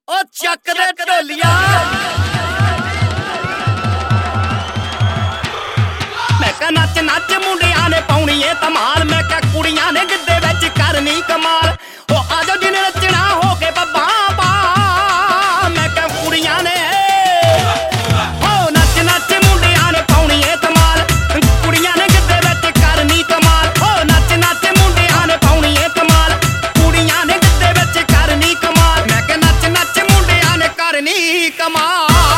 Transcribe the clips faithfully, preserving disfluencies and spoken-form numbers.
ओ चक दे ढोलिया मैं कहा नच नच मुंडिया ने पाउनी है धमाल मैं कहा कुड़ियां ने गिद्धे विच करनी कमाल ओ आजो जिन्हें नचना हो के बब्बा पा मैं कहा कुड़ियां ने ओ नच नच मुंडिया ने पाउनी है धमाल कुड़ियां ने गिद्धे विच करनी कमाल ओ नच नच मुंडिया ने पाउनी है धमाल कुड़ियां ने गिद्धे विच करनी कमाल मैं कहा नच नच मुंडिया ने करनी कमाल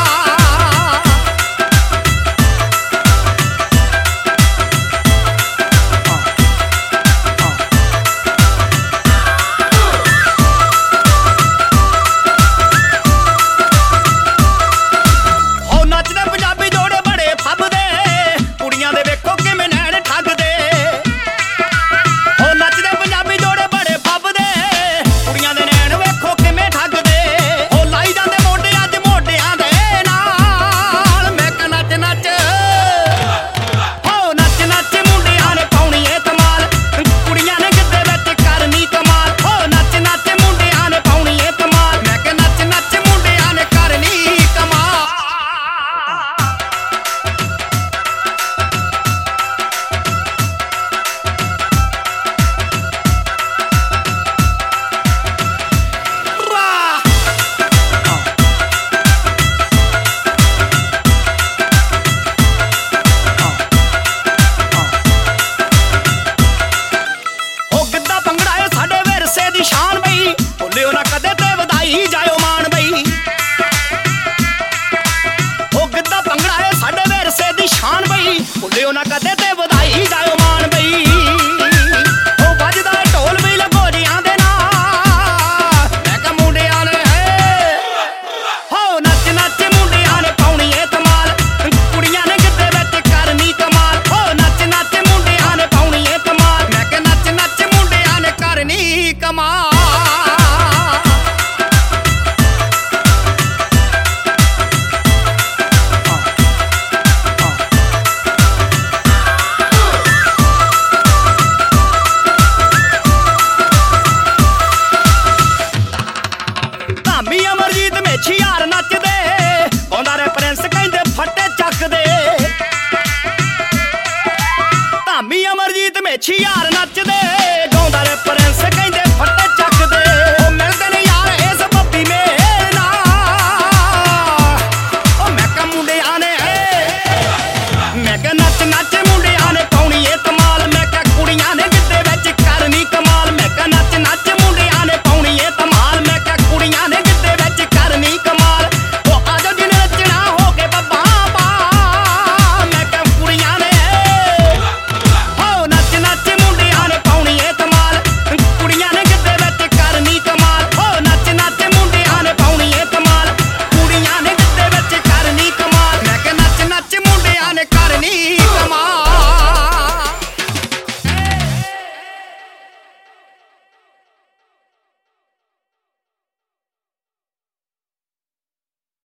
ना कदे ते वधाई जाओ मान बई ओ वजदा ढोल भी लगो जियां दे नाल मैं कहा मुंडियां ने हो नच नच मुंडियां ने पाउनी है धमाल कुड़ियां ने गिद्धे विच करनी कमाल हो नच नच मुंडियां ने पाउनी है धमाल मैं कहा नच नच मुंडियां ने करनी कमाल अमरजीत मेछी यार नचदे पाउंदा रे प्रिंस कहंदे फट्टे चकदे धामी अमरजीत मेछी यार नचदे